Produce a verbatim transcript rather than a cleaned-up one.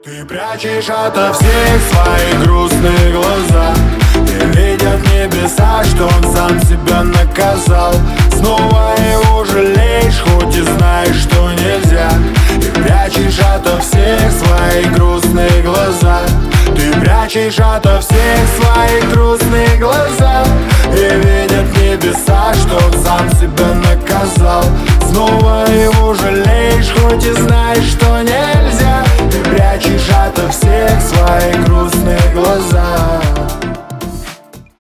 Ты прячешь ото всех свои грустные глаза. Не видят небеса, что он сам себя наказал. Снова его жалеешь, хоть и знаешь, что нельзя. Ты прячешь ото всех свои грустные глаза. Ты прячешь ото всех свои грустные глаза. И видят небеса, что он сам себя наказал. Снова его жалеешь.